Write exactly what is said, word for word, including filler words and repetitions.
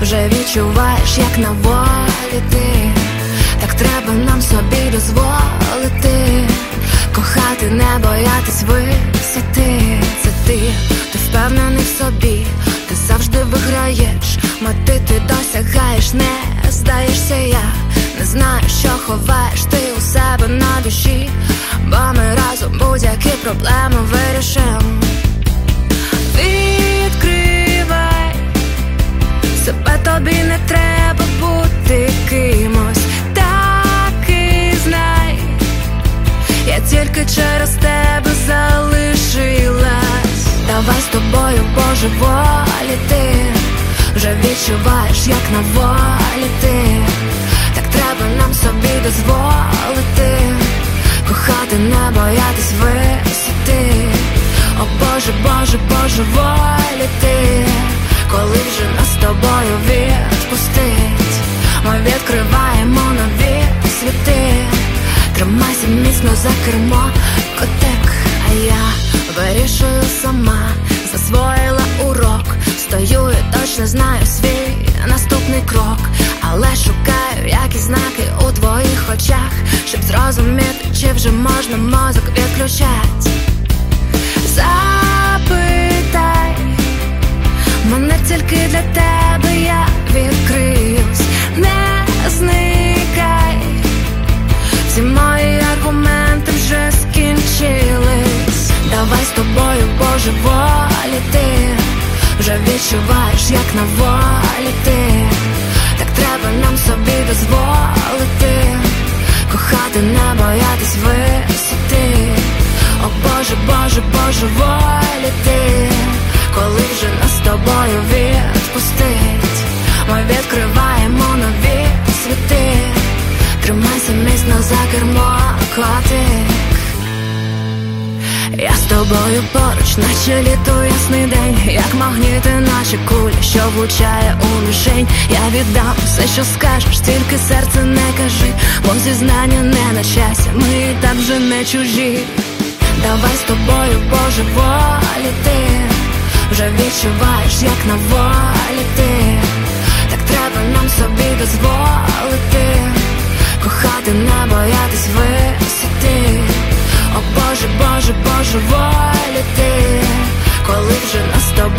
вже відчуваєш, як на волі ти. Так треба нам собі дозволити кохати, не боятись висоти. Це ти, ти впевнений в собі, ти завжди виграєш, мети ти досягаєш, не здаєшся. Я не знаю, що ховаєш ти у себе на душі, бо ми разом будь-які проблеми вирішимо. Відкривай себе, тобі не треба бути кимось, так і знай, я тільки через тебе залишилась. Давай з тобою божеволіти, вже відчуваєш, як на волі ти. Так треба нам собі дозволити кохати, не боятись висоти. О Боже, Боже, божеволіти, коли вже нас з тобою відпустить. Ми відкриваємо нові світи. Тримайся міцно за кермо, котик. А я вирішую сама, засвоїла урок. Стою і точно знаю свій наступний крок, але шукаю якісь знаки у твоїх очах, щоб зрозуміти, чи вже можна мозок відключать. Запитай мене, тільки для тебе я відкриюсь. Не зникай, всі мої аргументи вже скінчились. Давай з тобою божеволіти, вже відчуваєш, як на волі ти. Так треба нам собі дозволити кохати, не боятись висоти. О Боже, Боже, божеволіти, коли вже нас з тобою відпустить. Ми відкриваємо нові світи. Тримайся міцно за кермо, котик. Я з тобою поруч, наче літо, ясний день, як магніти наші кулі, що влучає у мішень. Я віддам все, що скажеш, тільки серце не кажи, бо зізнання не на щастя, ми і так вже не чужі. Давай з тобою божеволіти, вже відчуваєш, як на волі ти. Так треба нам собі дозволити кохати, не боятись висоти. О Боже, Боже, божеволіти, коли вже нас з тобою